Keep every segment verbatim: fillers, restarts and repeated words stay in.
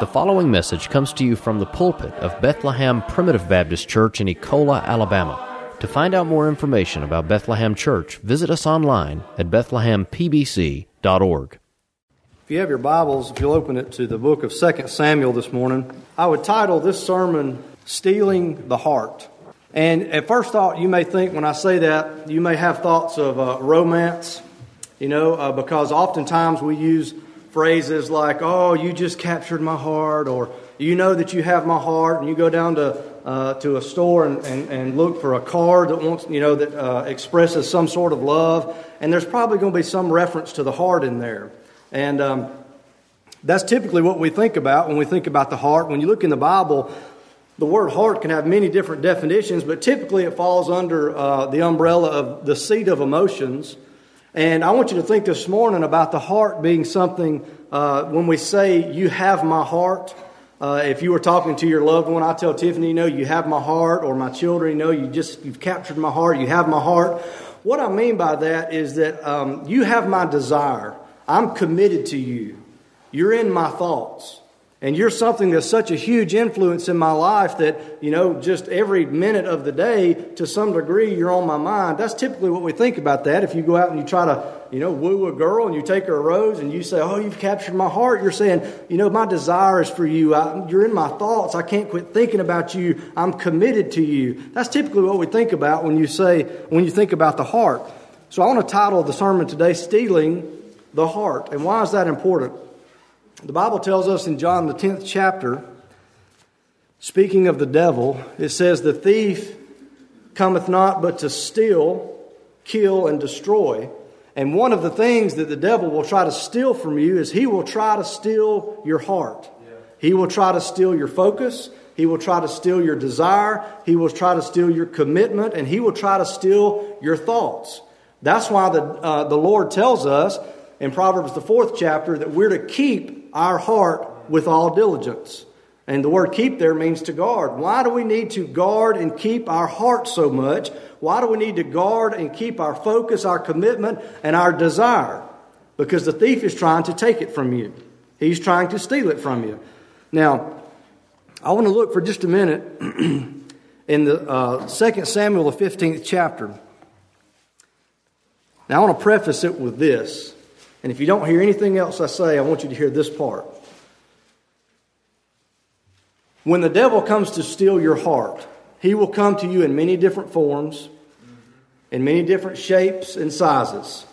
The following message comes to you from the pulpit of Bethlehem Primitive Baptist Church in Ecola, Alabama. To find out more information about Bethlehem Church, visit us online at bethlehem p b c dot org. If you have your Bibles, if you'll open it to the book of Second Samuel this morning, I would title this sermon, Stealing the Heart. And at first thought, you may think when I say that, you may have thoughts of uh, romance, you know, uh, because oftentimes we use phrases like, oh, you just captured my heart, or you know that you have my heart, and you go down to uh, to a store and, and, and look for a card that wants, you know, that uh, expresses some sort of love, and there's probably going to be some reference to the heart in there. And um, that's typically what we think about when we think about the heart. When you look in the Bible, the word heart can have many different definitions, but typically it falls under uh, the umbrella of the seat of emotions. And I want you to think this morning about the heart being something, uh, when we say, you have my heart. Uh, if you were talking to your loved one, I tell Tiffany, you know, you have my heart, or my children, you know, you just, you've captured my heart, you have my heart. What I mean by that is that um, you have my desire. I'm committed to you. You're in my thoughts. And you're something that's such a huge influence in my life that, you know, just every minute of the day, to some degree, you're on my mind. That's typically what we think about that. If you go out and you try to, you know, woo a girl and you take her a rose and you say, oh, you've captured my heart. You're saying, you know, my desire is for you. I, you're in my thoughts. I can't quit thinking about you. I'm committed to you. That's typically what we think about when you say, when you think about the heart. So I want to title the sermon today, Stealing the Heart. And why is that important? The Bible tells us in John the tenth chapter, speaking of the devil, it says, the thief cometh not but to steal, kill, and destroy. And one of the things that the devil will try to steal from you is he will try to steal your heart. Yeah. He will try to steal your focus. He will try to steal your desire. He will try to steal your commitment. And he will try to steal your thoughts. That's why the, uh, the Lord tells us in Proverbs the fourth chapter that we're to keep our heart with all diligence. And the word keep there means to guard. Why do we need to guard and keep our heart so much? Why do we need to guard and keep our focus, our commitment, and our desire? Because the thief is trying to take it from you. He's trying to steal it from you. Now, I want to look for just a minute in the uh, Second Samuel, the fifteenth chapter. Now, I want to preface it with this. And if you don't hear anything else I say, I want you to hear this part. When the devil comes to steal your heart, he will come to you in many different forms, in many different shapes and sizes.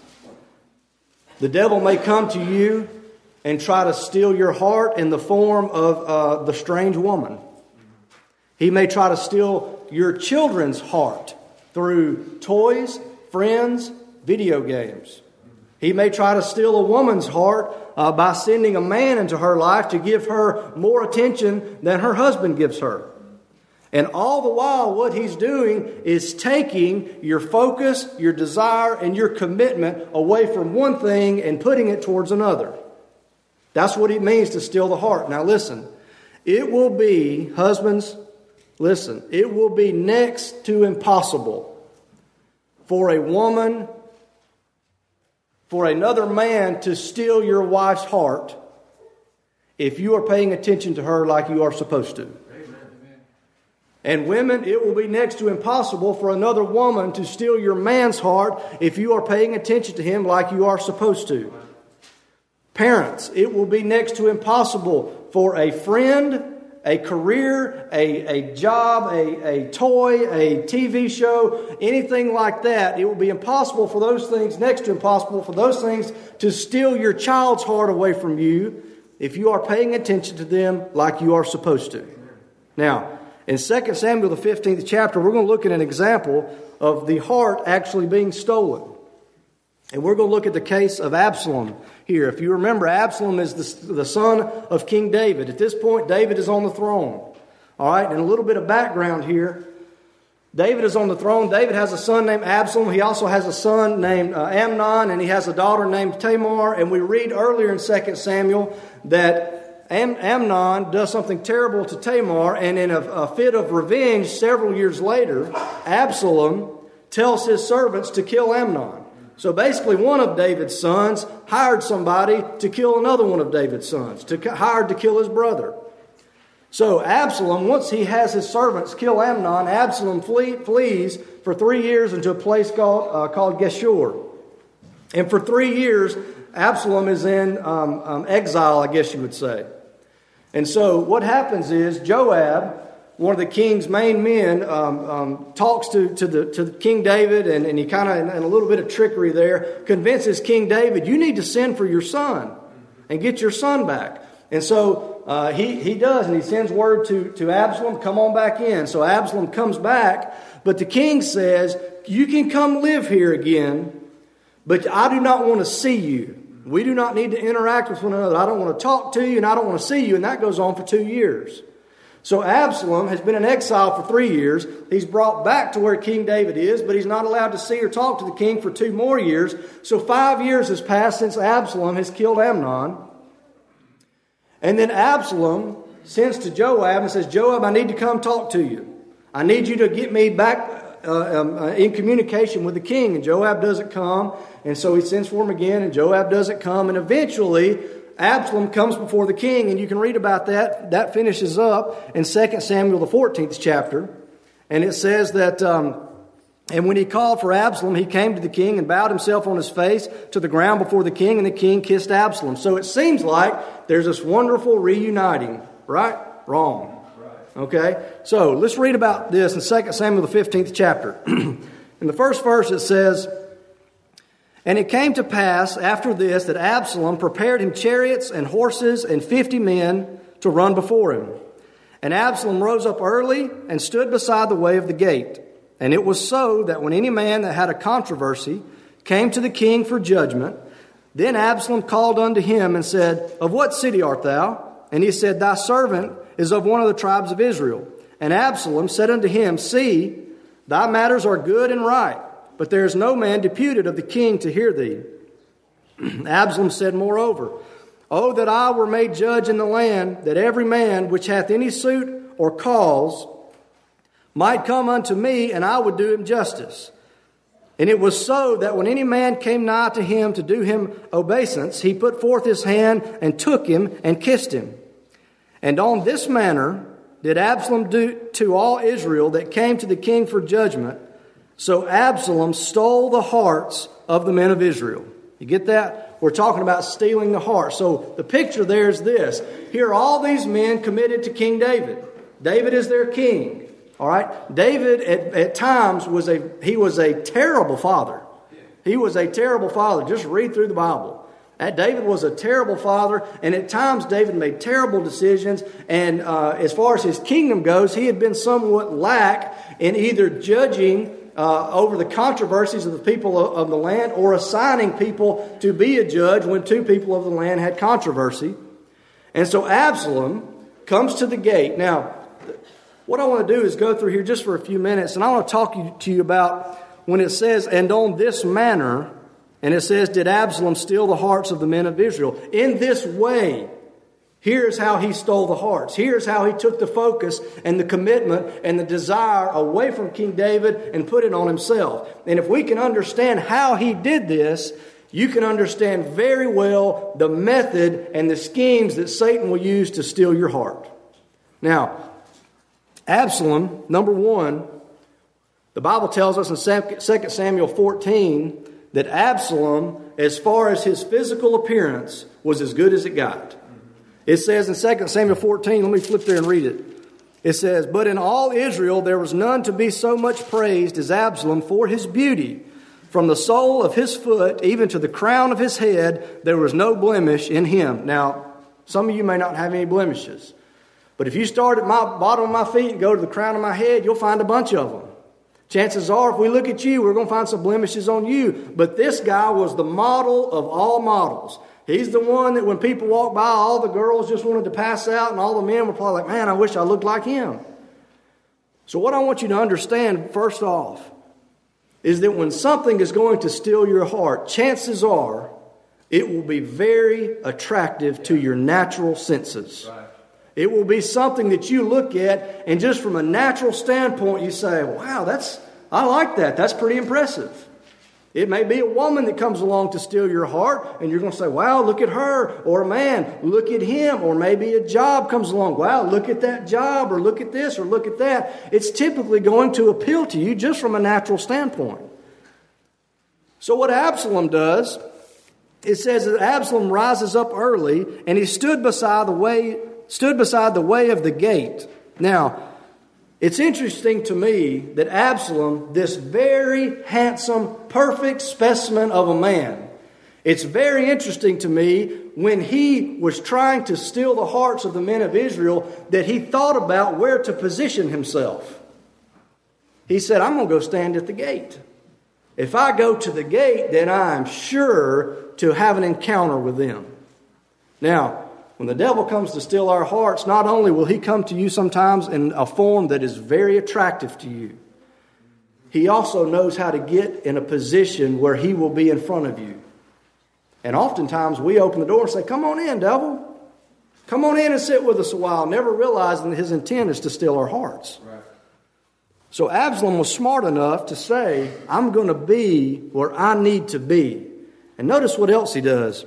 The devil may come to you and try to steal your heart in the form of uh, the strange woman. He may try to steal your children's heart through toys, friends, video games. He may try to steal a woman's heart uh, by sending a man into her life to give her more attention than her husband gives her. And all the while, what he's doing is taking your focus, your desire, and your commitment away from one thing and putting it towards another. That's what it means to steal the heart. Now listen, it will be, husbands, listen, it will be next to impossible for a woman for another man to steal your wife's heart if you are paying attention to her like you are supposed to. Amen. And women, it will be next to impossible for another woman to steal your man's heart if you are paying attention to him like you are supposed to. Parents, it will be next to impossible for a friend, a career, a, a job, a, a toy, a T V show, anything like that. It will be impossible for those things, next to impossible for those things to steal your child's heart away from you if you are paying attention to them like you are supposed to. Now, in Second Samuel, the fifteenth chapter, we're going to look at an example of the heart actually being stolen. And we're going to look at the case of Absalom here. If you remember, Absalom is the, the son of King David. At this point, David is on the throne. All right, and a little bit of background here. David is on the throne. David has a son named Absalom. He also has a son named uh, Amnon, and he has a daughter named Tamar. And we read earlier in Second Samuel that Am- Amnon does something terrible to Tamar, and in a, a fit of revenge several years later, Absalom tells his servants to kill Amnon. So basically, one of David's sons hired somebody to kill another one of David's sons, to hired to kill his brother. So Absalom, once he has his servants kill Amnon, Absalom flee, flees for three years into a place called uh, called Geshur. And for three years, Absalom is in um, um, exile, I guess you would say. And so what happens is Joab, one of the king's main men, um, um, talks to, to, the, to King David, and, and he kind of, and a little bit of trickery there, convinces King David, you need to send for your son and get your son back. And so uh, he, he does, and he sends word to, to Absalom, come on back in. So Absalom comes back, but the king says, you can come live here again, but I do not want to see you. We do not need to interact with one another. I don't want to talk to you, and I don't want to see you. And that goes on for two years. So Absalom has been in exile for three years. He's brought back to where King David is, but he's not allowed to see or talk to the king for two more years. So five years has passed since Absalom has killed Amnon. And then Absalom sends to Joab and says, Joab, I need to come talk to you. I need you to get me back Uh, um, uh, in communication with the king. And Joab doesn't come, and so he sends for him again, and Joab doesn't come, and eventually Absalom comes before the king, and you can read about that. That finishes up in Second Samuel, the fourteenth chapter, and it says that um, and when he called for Absalom, he came to the king and bowed himself on his face to the ground before the king, and the king kissed Absalom. So it seems like there's this wonderful reuniting, right? Wrong. Okay, so let's read about this in Second Samuel, the fifteenth chapter. In the first verse it says, and it came to pass after this that Absalom prepared him chariots and horses and fifty men to run before him. And Absalom rose up early and stood beside the way of the gate. And it was so that when any man that had a controversy came to the king for judgment, then Absalom called unto him and said, of what city art thou? And he said, thy servant is of one of the tribes of Israel. And Absalom said unto him, see, thy matters are good and right, but there is no man deputed of the king to hear thee. Absalom said moreover, oh, that I were made judge in the land, that every man which hath any suit or cause might come unto me, and I would do him justice. And it was so that when any man came nigh to him to do him obeisance, he put forth his hand and took him and kissed him. And on this manner did Absalom do to all Israel that came to the king for judgment. So Absalom stole the hearts of the men of Israel. You get that? We're talking about stealing the heart. So the picture there is this. Here are all these men committed to King David. David is their king. All right? David at, at times was a he was a terrible father. He was a terrible father. Just read through the Bible. David was a terrible father, and at times David made terrible decisions. And uh, as far as his kingdom goes, he had been somewhat lax in either judging uh, over the controversies of the people of, of the land or assigning people to be a judge when two people of the land had controversy. And so Absalom comes to the gate. Now, what I want to do is go through here just for a few minutes, and I want to talk to you about when it says, and on this manner. And it says, did Absalom steal the hearts of the men of Israel? In this way, here's how he stole the hearts. Here's how he took the focus and the commitment and the desire away from King David and put it on himself. And if we can understand how he did this, you can understand very well the method and the schemes that Satan will use to steal your heart. Now, Absalom, number one, the Bible tells us in Second Samuel fourteen that Absalom, as far as his physical appearance, was as good as it got. It says in Second Samuel fourteen, let me flip there and read it. It says, but in all Israel there was none to be so much praised as Absalom for his beauty. From the sole of his foot even to the crown of his head, there was no blemish in him. Now, some of you may not have any blemishes. But if you start at my bottom of my feet and go to the crown of my head, you'll find a bunch of them. Chances are, if we look at you, we're going to find some blemishes on you. But this guy was the model of all models. He's the one that when people walk by, all the girls just wanted to pass out, and all the men were probably like, man, I wish I looked like him. So what I want you to understand, first off, is that when something is going to steal your heart, chances are it will be very attractive to your natural senses. Right. It will be something that you look at, and just from a natural standpoint, you say, wow, that's I like that. That's pretty impressive. It may be a woman that comes along to steal your heart, and you're going to say, wow, look at her. Or a man, look at him. Or maybe a job comes along. Wow, look at that job, or look at this, or look at that. It's typically going to appeal to you just from a natural standpoint. So what Absalom does, it says that Absalom rises up early, and he stood beside the way, stood beside the way of the gate. Now, it's interesting to me that Absalom, this very handsome, perfect specimen of a man, it's very interesting to me when he was trying to steal the hearts of the men of Israel that he thought about where to position himself. He said, I'm going to go stand at the gate. If I go to the gate, then I'm sure to have an encounter with them. Now, when the devil comes to steal our hearts, not only will he come to you sometimes in a form that is very attractive to you, he also knows how to get in a position where he will be in front of you. And oftentimes we open the door and say, come on in, devil. Come on in and sit with us a while, never realizing that his intent is to steal our hearts. Right. So Absalom was smart enough to say, I'm going to be where I need to be. And notice what else he does.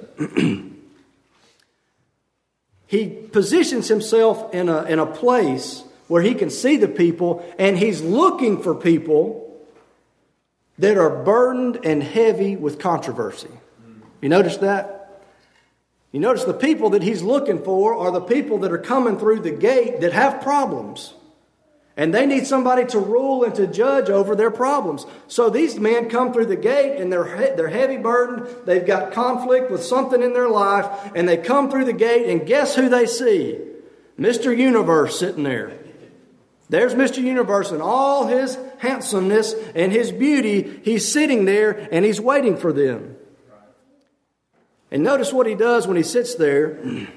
He positions himself in a, in a place where he can see the people, and he's looking for people that are burdened and heavy with controversy. You notice that? You notice the people that he's looking for are the people that are coming through the gate that have problems. And they need somebody to rule and to judge over their problems. So these men come through the gate and they're, they're heavy burdened. They've got conflict with something in their life. And they come through the gate, and guess who they see? Mister Universe sitting there. There's Mister Universe in all his handsomeness and his beauty. He's sitting there and he's waiting for them. And notice what he does when he sits there.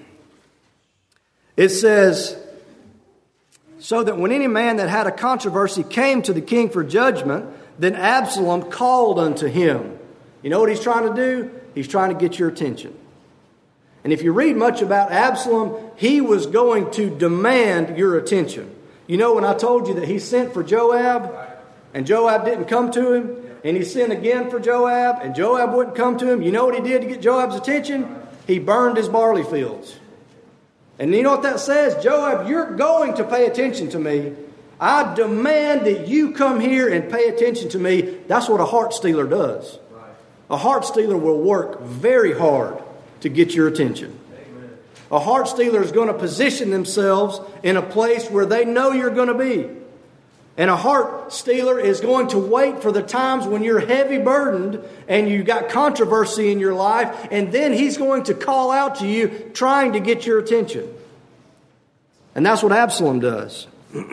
It says, so that when any man that had a controversy came to the king for judgment, then Absalom called unto him. You know what he's trying to do? He's trying to get your attention. And if you read much about Absalom, he was going to demand your attention. You know when I told you that he sent for Joab, and Joab didn't come to him, and he sent again for Joab, and Joab wouldn't come to him, you know what he did to get Joab's attention? He burned his barley fields. And you know what that says? Joab, you're going to pay attention to me. I demand that you come here and pay attention to me. That's what a heart stealer does. Right. A heart stealer will work very hard to get your attention. Amen. A heart stealer is going to position themselves in a place where they know you're going to be. And a heart stealer is going to wait for the times when you're heavy burdened and you've got controversy in your life, and then he's going to call out to you trying to get your attention. And that's what Absalom does.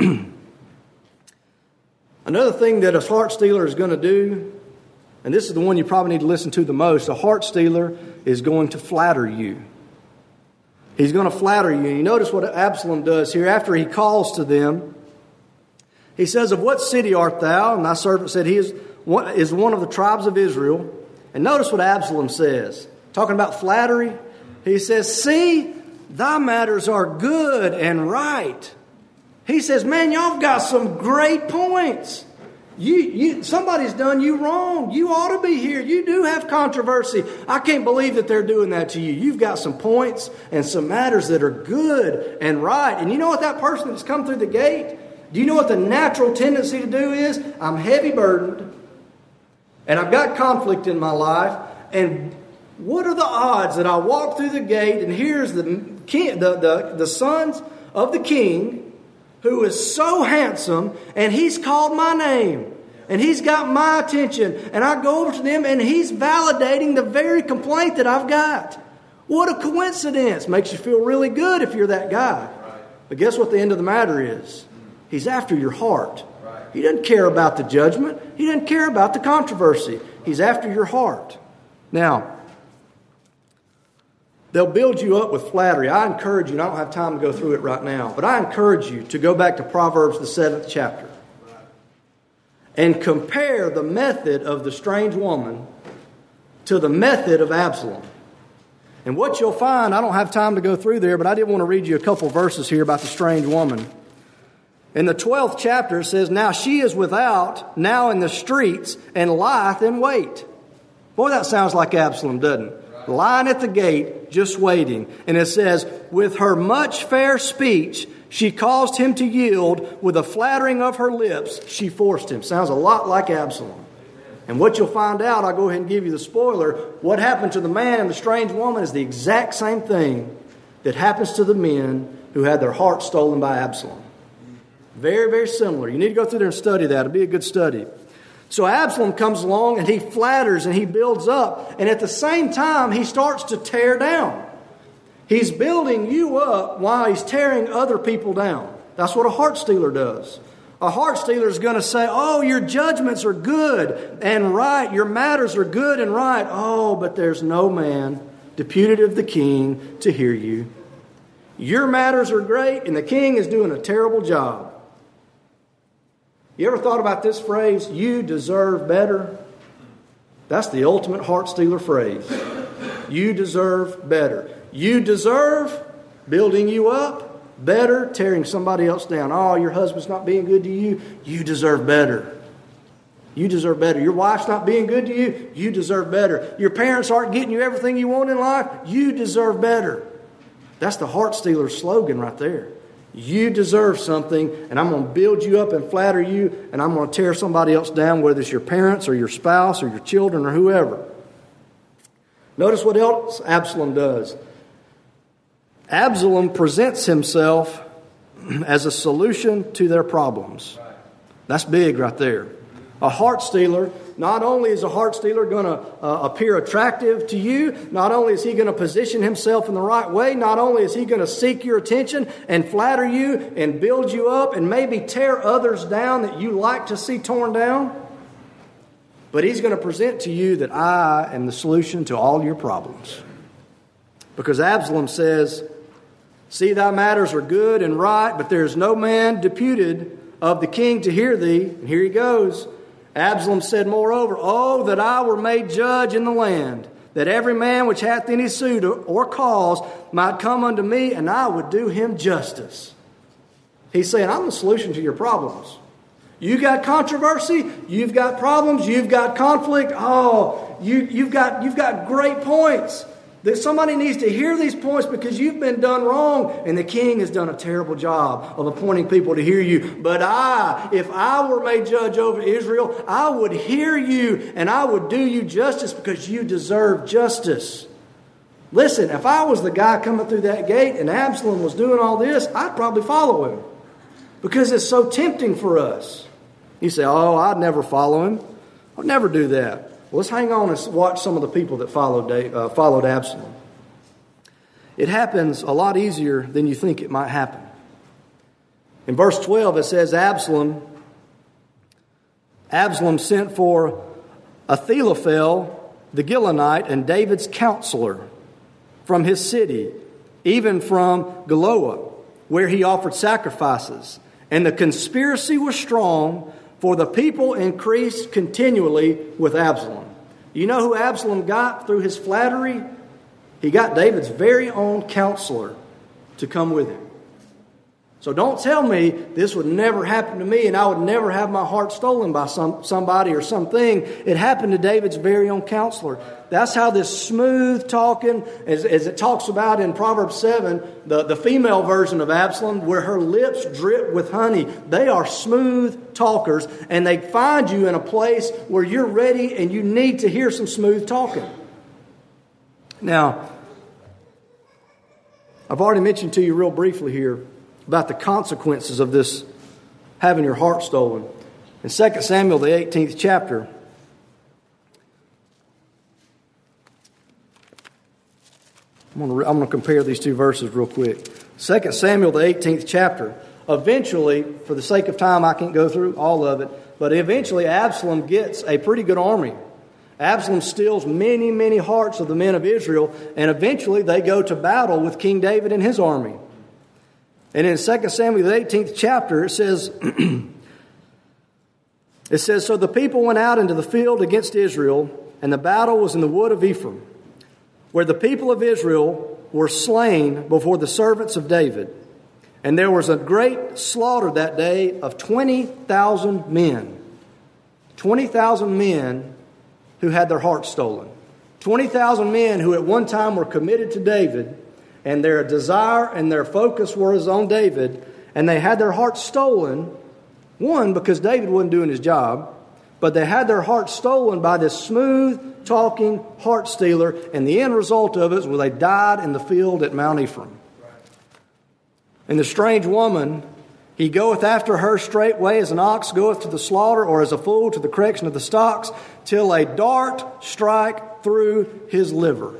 Another thing that a heart stealer is going to do, and this is the one you probably need to listen to the most, a heart stealer is going to flatter you. He's going to flatter you. You notice what Absalom does here after he calls to them. He says, of what city art thou? And thy servant said, he is one, is one of the tribes of Israel. And notice what Absalom says. Talking about flattery. He says, see, thy matters are good and right. He says, man, y'all got some great points. You, you, somebody's done you wrong. You ought to be here. You do have controversy. I can't believe that they're doing that to you. You've got some points and some matters that are good and right. And you know what that person that's come through the gate? Do you know what the natural tendency to do is? I'm heavy burdened, and I've got conflict in my life, and what are the odds that I walk through the gate, and here's the king, the, the, the sons of the king, who is so handsome, and he's called my name, and he's got my attention, and I go over to them, and he's validating the very complaint that I've got. What a coincidence. Makes you feel really good if you're that guy. But guess what the end of the matter is? He's after your heart. He doesn't care about the judgment. He doesn't care about the controversy. He's after your heart. Now, they'll build you up with flattery. I encourage you, and I don't have time to go through it right now, but I encourage you to go back to Proverbs, the seventh chapter, and compare the method of the strange woman to the method of Absalom. And what you'll find, I don't have time to go through there, but I did want to read you a couple verses here about the strange woman. In the twelfth chapter, it says, now she is without, now in the streets, and lieth in wait. Boy, that sounds like Absalom, doesn't it? Lying at the gate, just waiting. And it says, with her much fair speech, she caused him to yield. With a flattering of her lips, she forced him. Sounds a lot like Absalom. And what you'll find out, I'll go ahead and give you the spoiler, what happened to the man and the strange woman is the exact same thing that happens to the men who had their hearts stolen by Absalom. Very, very similar. You need to go through there and study that. It'll be a good study. So Absalom comes along and he flatters and he builds up. And at the same time, he starts to tear down. He's building you up while he's tearing other people down. That's what a heart stealer does. A heart stealer is going to say, oh, your judgments are good and right. Your matters are good and right. Oh, but there's no man deputed of the king to hear you. Your matters are great and the king is doing a terrible job. You ever thought about this phrase, you deserve better? That's the ultimate heart stealer phrase. You deserve better. You deserve building you up, better tearing somebody else down. Oh, your husband's not being good to you. You deserve better. You deserve better. Your wife's not being good to you. You deserve better. Your parents aren't getting you everything you want in life. You deserve better. That's the heart stealer's slogan right there. You deserve something, and I'm going to build you up and flatter you, and I'm going to tear somebody else down, whether it's your parents or your spouse or your children or whoever. Notice what else Absalom does. Absalom presents himself as a solution to their problems. That's big right there. A heart stealer, not only is a heart stealer going to uh, appear attractive to you, not only is he going to position himself in the right way, not only is he going to seek your attention and flatter you and build you up and maybe tear others down that you like to see torn down, but he's going to present to you that I am the solution to all your problems. Because Absalom says, see, thy matters are good and right, but there is no man deputed of the king to hear thee. And here he goes. Absalom said, moreover, oh, that I were made judge in the land, that every man which hath any suit or cause might come unto me, and I would do him justice. He's saying, I'm the solution to your problems. You got controversy, you've got problems, you've got conflict. Oh, you, you've got you've got great points. That somebody needs to hear these points because you've been done wrong. And the king has done a terrible job of appointing people to hear you. But I, if I were made judge over Israel, I would hear you and I would do you justice because you deserve justice. Listen, if I was the guy coming through that gate and Absalom was doing all this, I'd probably follow him. Because it's so tempting for us. You say, oh, I'd never follow him. I'd never do that. Well, let's hang on and watch some of the people that followed uh, followed Absalom. It happens a lot easier than you think it might happen. In verse twelve, it says, Absalom, Absalom sent for Ahithophel the Gilonite and David's counselor from his city, even from Giloah, where he offered sacrifices. And the conspiracy was strong, for the people increased continually with Absalom. You know who Absalom got through his flattery? He got David's very own counselor to come with him. So don't tell me this would never happen to me and I would never have my heart stolen by some somebody or something. It happened to David's very own counselor. That's how this smooth talking, as, as it talks about in Proverbs seven, the, the female version of Absalom, where her lips drip with honey. They are smooth talkers, and they find you in a place where you're ready and you need to hear some smooth talking. Now, I've already mentioned to you real briefly here about the consequences of this having your heart stolen. In Second Samuel, the eighteenth chapter, I'm going, to, I'm going to compare these two verses real quick. Second Samuel, the eighteenth chapter. Eventually, for the sake of time, I can't go through all of it, but eventually Absalom gets a pretty good army. Absalom steals many, many hearts of the men of Israel, and eventually they go to battle with King David and his army. And in Second Samuel, the eighteenth chapter, it says, it says, so the people went out into the field against Israel, and the battle was in the wood of Ephraim, where the people of Israel were slain before the servants of David. And there was a great slaughter that day of twenty thousand men. twenty thousand men who had their hearts stolen. twenty thousand men who at one time were committed to David, and their desire and their focus was on David, and they had their hearts stolen, one, because David wasn't doing his job, but they had their hearts stolen by this smooth-talking heart stealer, and the end result of it was they died in the field at Mount Ephraim. And the strange woman, he goeth after her straightway as an ox goeth to the slaughter, or as a fool to the correction of the stocks, till a dart strike through his liver.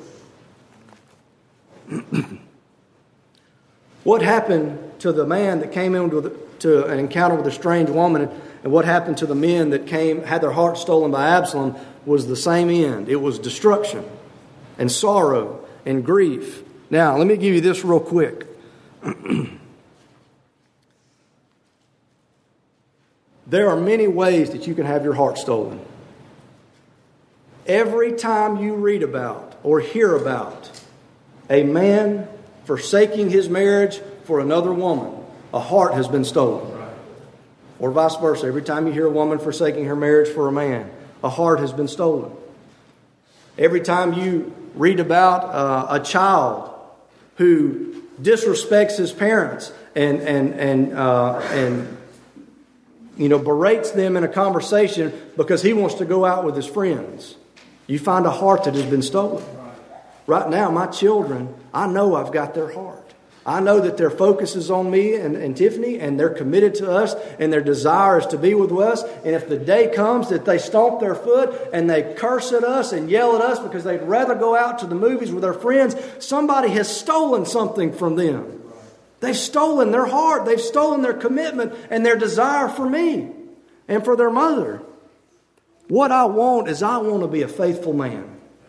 What happened to the man that came into the, to an encounter with a strange woman, and what happened to the men that came had their hearts stolen by Absalom was the same end. It was destruction and sorrow and grief. Now, let me give you this real quick. There are many ways that you can have your heart stolen. Every time you read about or hear about a man forsaking his marriage for another woman, a heart has been stolen. Or vice versa. Every time you hear a woman forsaking her marriage for a man, a heart has been stolen. Every time you read about uh, a child who disrespects his parents and and and uh, and you know berates them in a conversation because he wants to go out with his friends, you find a heart that has been stolen. Right now, my children, I know I've got their heart. I know that their focus is on me and, and Tiffany, and they're committed to us, and their desire is to be with us. And if the day comes that they stomp their foot and they curse at us and yell at us because they'd rather go out to the movies with their friends, somebody has stolen something from them. They've stolen their heart. They've stolen their commitment and their desire for me and for their mother. What I want is I want to be a faithful man.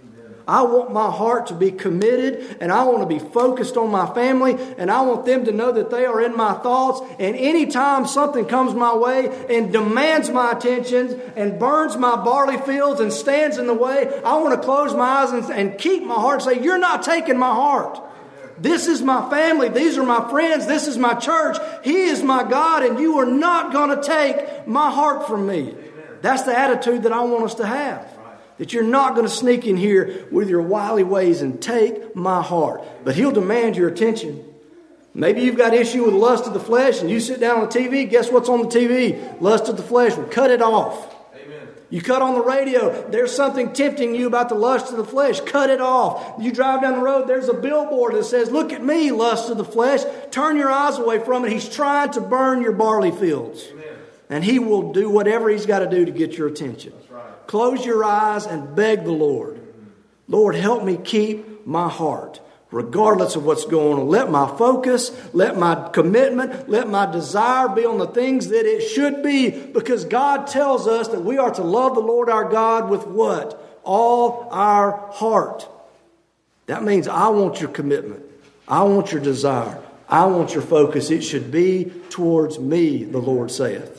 I want my heart to be committed, and I want to be focused on my family, and I want them to know that they are in my thoughts. And anytime something comes my way and demands my attention and burns my barley fields and stands in the way, I want to close my eyes and, and keep my heart and say, you're not taking my heart. This is my family. These are my friends. This is my church. He is my God, and you are not going to take my heart from me. That's the attitude that I want us to have. That you're not going to sneak in here with your wily ways and take my heart. But He'll demand your attention. Maybe you've got issue with lust of the flesh and you sit down on the T V. Guess what's on the T V? Lust of the flesh. Well, cut it off. Amen. You cut on the radio. There's something tempting you about the lust of the flesh. Cut it off. You drive down the road. There's a billboard that says, look at me, lust of the flesh. Turn your eyes away from it. He's trying to burn your barley fields. Amen. And he will do whatever he's got to do to get your attention. Close your eyes and beg the Lord. Lord, help me keep my heart, regardless of what's going on. Let my focus, let my commitment, let my desire be on the things that it should be, because God tells us that we are to love the Lord our God with what? All our heart. That means I want your commitment. I want your desire. I want your focus. It should be towards me, the Lord saith.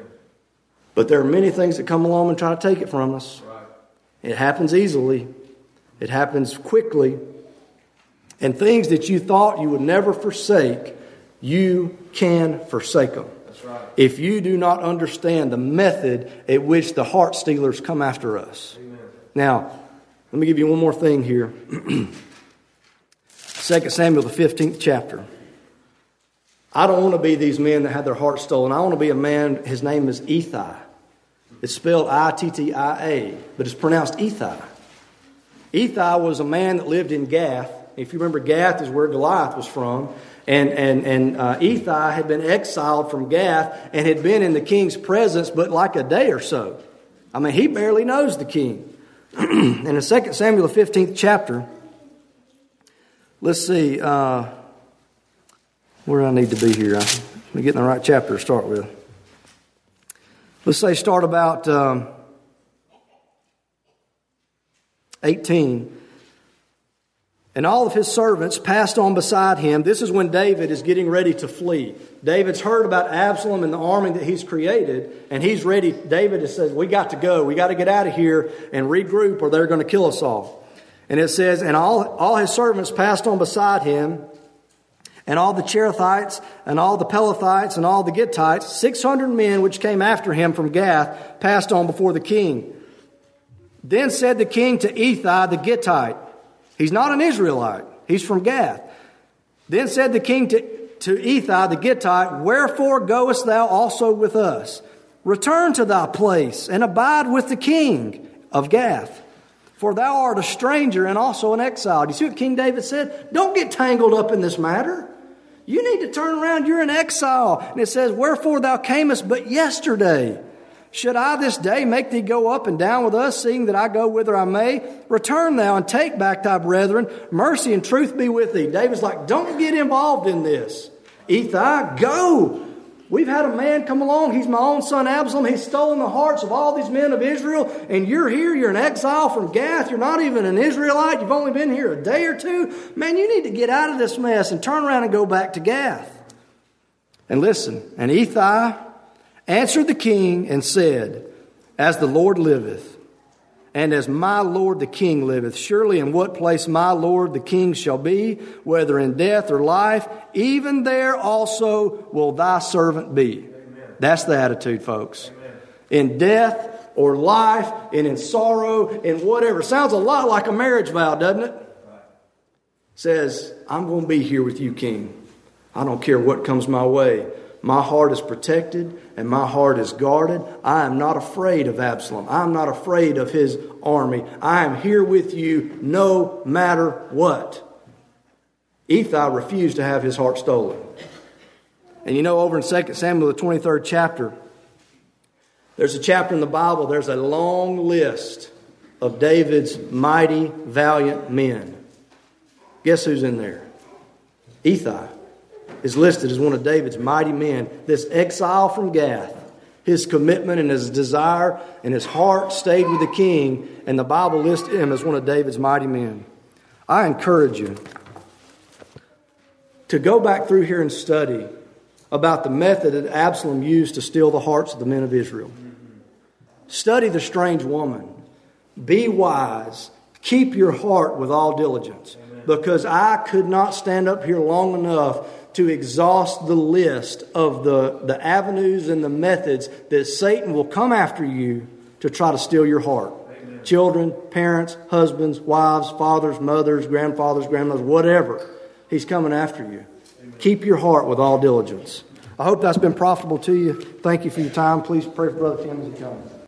But there are many things that come along and try to take it from us. Right. It happens easily. It happens quickly. And things that you thought you would never forsake, you can forsake them. That's right. If you do not understand the method at which the heart stealers come after us. Amen. Now, let me give you one more thing here. Second Samuel, the fifteenth chapter. I don't want to be these men that had their hearts stolen. I want to be a man, his name is Ittai. It's spelled I T T I A, but it's pronounced Ittai. Ittai was a man that lived in Gath. If you remember, Gath is where Goliath was from. And, and, and uh, Ittai had been exiled from Gath and had been in the king's presence, but like a day or so. I mean, he barely knows the king. In the Second Samuel, the fifteenth chapter, let's see... Uh, Where do I need to be here? Let me get in the right chapter to start with. Let's say start about um, eighteen. And all of his servants passed on beside him. This is when David is getting ready to flee. David's heard about Absalom and the army that he's created, and he's ready. David says, we got to go. We got to get out of here and regroup, or they're going to kill us all. And it says, and all, all his servants passed on beside him, and all the Cherethites, and all the Pelethites, and all the Gittites, six hundred men which came after him from Gath, passed on before the king. Then said the king to Ithai the Gittite. He's not an Israelite. He's from Gath. Then said the king to, to Ithai the Gittite, Wherefore goest thou also with us? Return to thy place, and abide with the king of Gath. For thou art a stranger and also an exile. Do you see what King David said? Don't get tangled up in this matter. You need to turn around. You're in exile. And it says, Wherefore thou camest but yesterday? Should I this day make thee go up and down with us, seeing that I go whither I may? Return thou and take back thy brethren. Mercy and truth be with thee. David's like, don't get involved in this. Ithai, go. We've had a man come along. He's my own son Absalom. He's stolen the hearts of all these men of Israel. And you're here. You're an exile from Gath. You're not even an Israelite. You've only been here a day or two. Man, you need to get out of this mess and turn around and go back to Gath. And listen, and Ithai answered the king and said, As the Lord liveth, and as my Lord the king liveth, surely in what place my Lord the king shall be, whether in death or life, even there also will thy servant be. Amen. That's the attitude, folks. Amen. In death or life, and in sorrow, in whatever. Sounds a lot like a marriage vow, doesn't it? Right. Says, I'm going to be here with you, king. I don't care what comes my way. My heart is protected and my heart is guarded. I am not afraid of Absalom. I am not afraid of his army. I am here with you no matter what. Ithai refused to have his heart stolen. And you know, over in Second Samuel, the twenty-third chapter, there's a chapter in the Bible, there's a long list of David's mighty, valiant men. Guess who's in there? Ithai is listed as one of David's mighty men. This exile from Gath, his commitment and his desire and his heart stayed with the king, and the Bible listed him as one of David's mighty men. I encourage you to go back through here and study about the method that Absalom used to steal the hearts of the men of Israel. Study the strange woman. Be wise. Keep your heart with all diligence. Because I could not stand up here long enough to exhaust the list of the, the avenues and the methods that Satan will come after you to try to steal your heart. Amen. Children, parents, husbands, wives, fathers, mothers, grandfathers, grandmothers, whatever. He's coming after you. Amen. Keep your heart with all diligence. I hope that's been profitable to you. Thank you for your time. Please pray for Brother Tim as he comes.